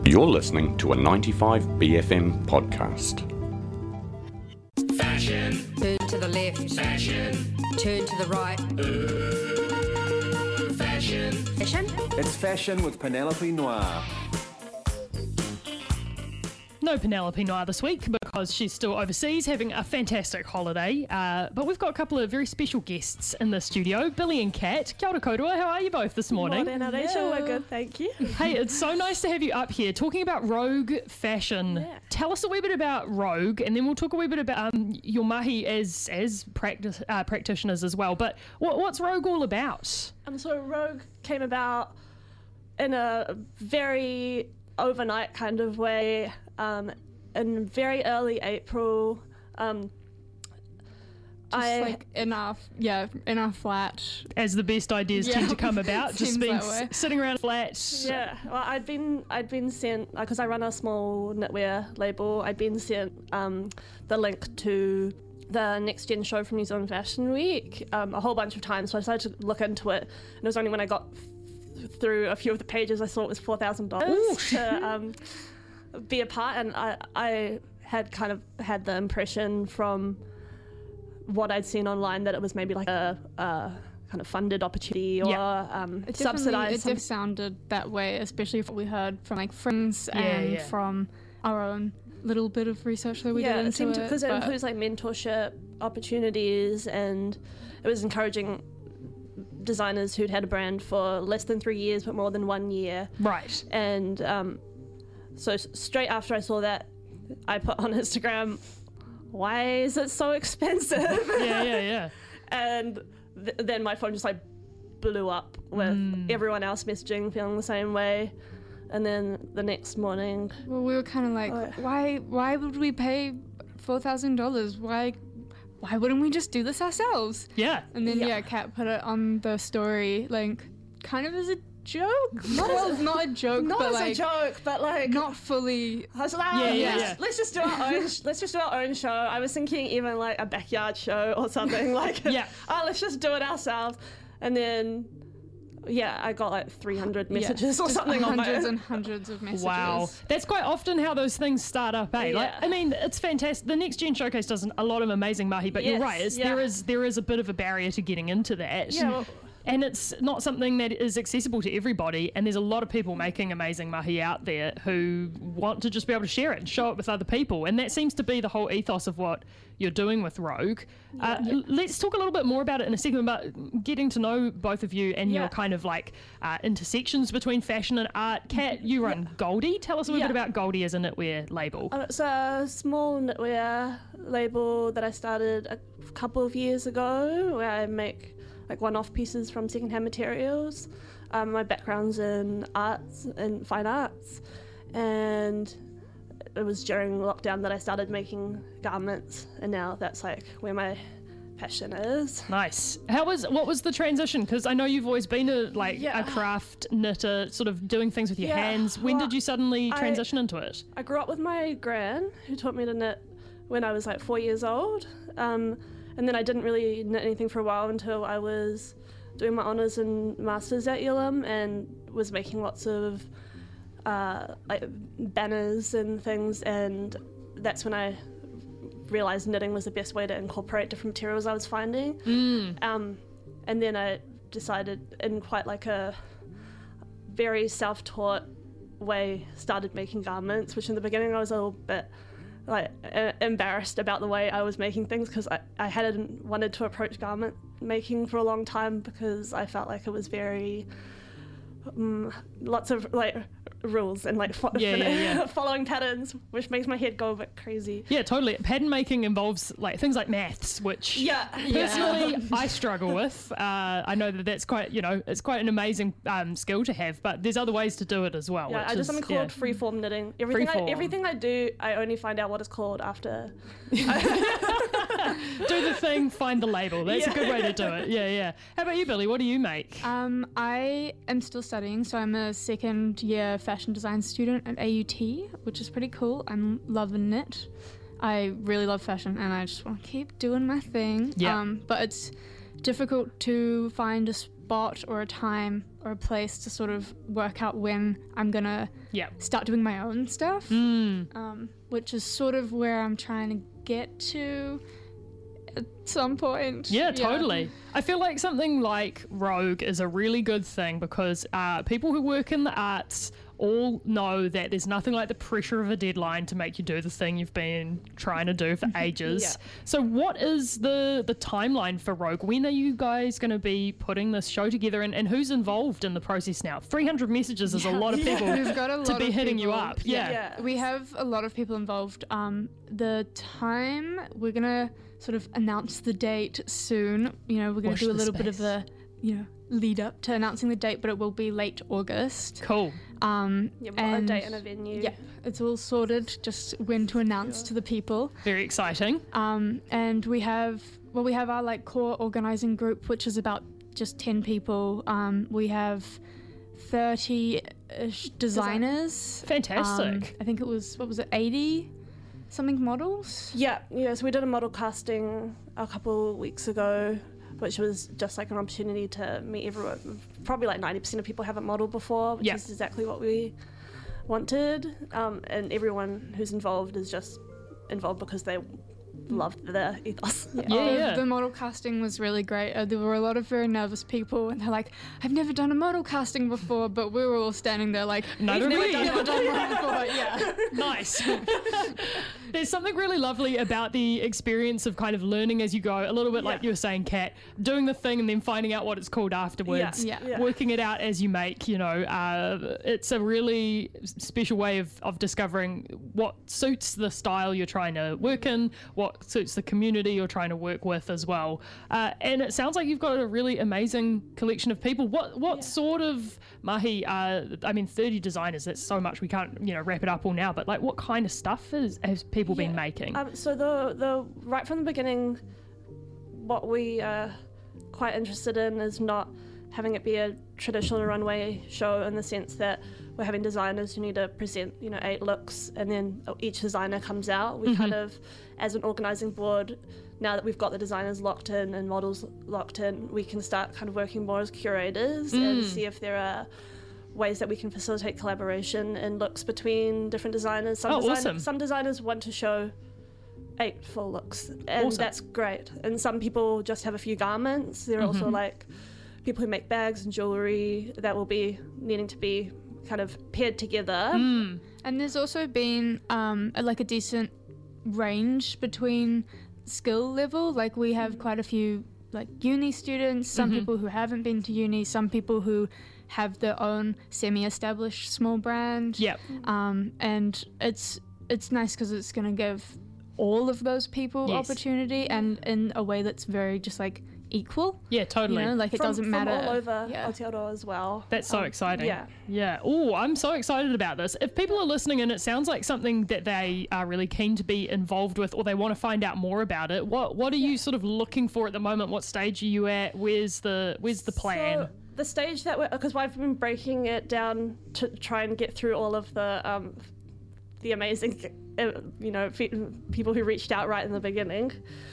You're listening to a 95BFM podcast. Fashion. Turn to the left. Fashion. Turn to the right. Fashion. Fashion? It's Fashion with Penelope Noir. No Penelope Noir this week because she's still overseas having a fantastic holiday. But we've got a couple of very special guests in the studio, Billy and Kat. Kia ora koutou, how are you both this morning? Morning, Rachel. We're good, thank you. Hey, it's so nice to have you up here talking about Rogue Fashion. Yeah. Tell us a wee bit about Rogue, and then we'll talk a wee bit about your mahi as practitioners as well. But what's Rogue all about? So Rogue came about in a very overnight kind of way. In very early April, in our flat. As the best ideas tend to come about, just Seems being that way. sitting around flat. Yeah, well, I'd been sent, because I run a small knitwear label, I'd been sent the link to the Next Gen show from New Zealand Fashion Week a whole bunch of times, so I decided to look into it, and it was only when I got through a few of the pages I saw it was $4,000 to be a part, and I had kind of had the impression from what I'd seen online that it was maybe like a kind of funded opportunity or subsidized. It sounded that way, especially if we heard from like friends and from our own little bit of research that we did into it seemed because it but includes like mentorship opportunities, and it was encouraging designers who'd had a brand for less than 3 years but more than 1 year. Right. And so straight after I saw that, I put on Instagram, why is it so expensive? Yeah. And then my phone just like blew up with everyone else messaging, feeling the same way. And then the next morning, well, we were kind of like, why would we pay $4,000? Why wouldn't we just do this ourselves? Yeah. And then Kat put it on the story, like kind of as a joke. Not a joke, not but as like a joke, but like not fully. I was like, let's just do our own. Let's just do our own show. I was thinking even like a backyard show or something like. Let's just do it ourselves. And then, I got like 300 messages or something on my hundreds and hundreds of messages. Wow, that's quite often how those things start up, eh? Yeah. Like, I mean, it's fantastic. The Next Gen Showcase does a lot of amazing mahi, but you're right. There is a bit of a barrier to getting into that. Yeah. Well, and it's not something that is accessible to everybody, and there's a lot of people making amazing mahi out there who want to just be able to share it and show it with other people, and that seems to be the whole ethos of what you're doing with Rogue. Let's talk a little bit more about it in a second, about getting to know both of you and your kind of like intersections between fashion and art. Kat, you run Goldie. Tell us a little bit about Goldie as a knitwear label. It's a small knitwear label that I started a couple of years ago, where I make like one-off pieces from secondhand materials. My background's in arts and fine arts, and it was during lockdown that I started making garments, and now that's like where my passion is. Nice. What was the transition? Because I know you've always been a craft knitter, sort of doing things with your hands. When did you suddenly transition into it? I grew up with my gran, who taught me to knit when I was like 4 years old. And then I didn't really knit anything for a while until I was doing my honours and masters at ULM, and was making lots of like banners and things, and that's when I realised knitting was the best way to incorporate different materials I was finding. And then I decided, in quite like a very self-taught way, started making garments, which in the beginning I was a little bit like embarrassed about the way I was making things, because I hadn't wanted to approach garment making for a long time, because I felt like it was very lots of like rules and like following patterns, which makes my head go a bit crazy. Yeah, totally. Pattern making involves like things like maths, which personally I struggle with. I know that's quite, it's quite an amazing skill to have, but there's other ways to do it as well. Yeah, I do something called freeform knitting. Everything I do, I only find out what it's called after. Do the thing, find the label. That's a good way to do it. Yeah. How about you, Billy? What do you make? I am still studying, so I'm a second year fashion design student at AUT, which is pretty cool. I'm loving it. I really love fashion, and I just want to keep doing my thing. Yeah. But it's difficult to find a spot spot or a time or a place to sort of work out when I'm gonna Yep. start doing my own stuff, which is sort of where I'm trying to get to at some point. Yeah, totally. I feel like something like Rogue is a really good thing because people who work in the arts all know that there's nothing like the pressure of a deadline to make you do the thing you've been trying to do for ages. Yeah. So what is the timeline for Rogue? When are you guys going to be putting this show together, and who's involved in the process now? 300 messages is a lot of people We've got a lot to be of hitting you people. up. Yeah. Yeah. We have a lot of people involved. The time, we're gonna sort of announce the date soon. You know, we're gonna Watch do a the little bit of space. a, lead up to announcing the date, but it will be late August. Cool. Yeah, we've got a And- date and a venue. Yeah, it's all sorted, just when to announce to the people. Very exciting. And we have our like core organizing group, which is about just 10 people. We have 30-ish designers. Fantastic. I think it was, 80 something models? Yeah, so we did a model casting a couple weeks ago, which was just like an opportunity to meet everyone. Probably like 90% of people haven't modeled before, which Yeah. is exactly what we wanted. And everyone who's involved is just involved because they love the ethos. Yeah. The model casting was really great. There were a lot of very nervous people, and they're like, I've never done a model casting before, but we were all standing there like, Neither we've have never we." done one before. Yeah. Nice. There's something really lovely about the experience of kind of learning as you go, a little bit like you were saying, Kat, doing the thing and then finding out what it's called afterwards, Yeah. working it out as you make, it's a really special way of discovering what suits the style you're trying to work in, what suits the community you're trying to work with as well. And it sounds like you've got a really amazing collection of people. What sort of mahi, 30 designers, that's so much we can't, wrap it up all now, but like what kind of stuff has people been making? So the right from the beginning, what we are quite interested in is not having it be a traditional runway show in the sense that we're having designers who need to present 8 looks and then each designer comes out. We kind of, as an organising board, now that we've got the designers locked in and models locked in, we can start kind of working more as curators and see if there are ways that we can facilitate collaboration and looks between different designers. Awesome. Some designers want to show 8 full looks, and Awesome. that's great. And some people just have a few garments. There are also like people who make bags and jewelry that will be needing to be kind of paired together. And there's also been a decent range between skill level. Like we have quite a few like uni students, some people who haven't been to uni, some people who have their own semi-established small brand. Yep. And it's nice because it's going to give all of those people Yes. opportunity, and in a way that's very just like equal. Yeah, totally. Like it doesn't matter. From all over Yeah. Aotearoa as well. That's so exciting. yeah. Yeah. Oh, I'm so excited about this. If people are listening and it sounds like something that they are really keen to be involved with or they want to find out more about it, what are you sort of looking for at the moment? What stage are you at? Where's the plan? So the stage that because I've been breaking it down to try and get through all of the amazing, people who reached out right in the beginning.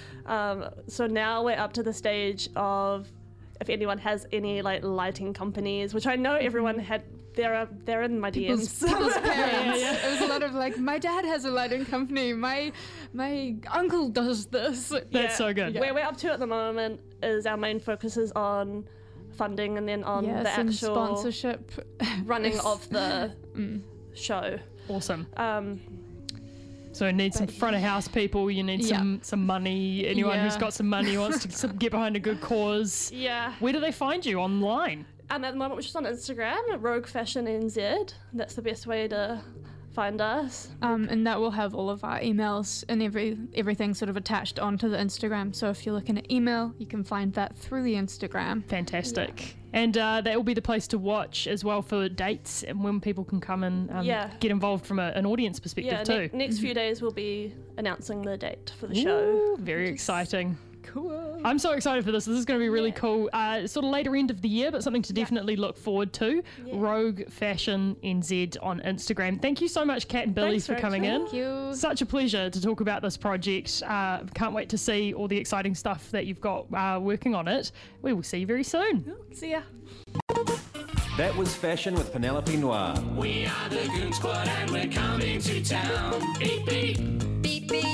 So now we're up to the stage of if anyone has any like lighting companies, which I know everyone had. They're in my DMs. People's parents. It was a lot of like, my dad has a lighting company. My uncle does this. That's so good. Where we're up to at the moment is our main focus is on funding and then on the some actual sponsorship. running of the show. Awesome. So you need some front of house people. You need some money. Anyone who's Yeah. got some money wants to get behind a good cause. Yeah. Where do they find you online? At the moment, we're just on Instagram, Rogue Fashion NZ. That's the best way to find us. And that will have all of our emails and everything sort of attached onto the Instagram. So if you're looking at email, you can find that through the Instagram. Fantastic. And that will be the place to watch as well for dates and when people can come and get involved from an audience perspective Yeah, too. next few days we'll be announcing the date for the show. Ooh, very exciting. Cool. I'm so excited for this. This is going to be really cool. Sort of later end of the year, but something to definitely look forward to. Yeah. Rogue Fashion NZ on Instagram. Thank you so much, Kat and Billy, Thanks, for coming in. Thank you. Such a pleasure to talk about this project. Can't wait to see all the exciting stuff that you've got working on it. We will see you very soon. See ya. That was Fashion with Penelope Noir. We are the Goon Squad and we're coming to town. Beep, beep. Beep, beep.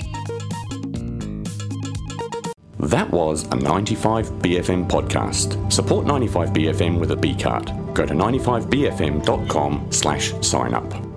That was a 95BFM podcast. Support 95BFM with a B card. Go to 95bfm.com/sign up.